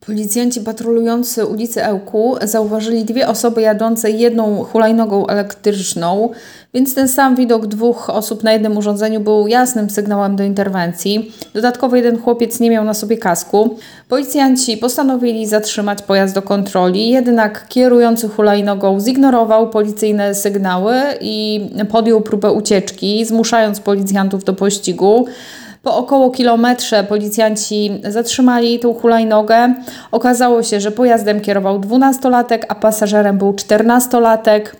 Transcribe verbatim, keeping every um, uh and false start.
Policjanci patrolujący ulicę Ełku zauważyli dwie osoby jadące jedną hulajnogą elektryczną, więc ten sam widok dwóch osób na jednym urządzeniu był jasnym sygnałem do interwencji. Dodatkowo jeden chłopiec nie miał na sobie kasku. Policjanci postanowili zatrzymać pojazd do kontroli, jednak kierujący hulajnogą zignorował policyjne sygnały i podjął próbę ucieczki, zmuszając policjantów do pościgu. Po około kilometrze policjanci zatrzymali tą hulajnogę. Okazało się, że pojazdem kierował dwunastolatek, a pasażerem był czternastolatek.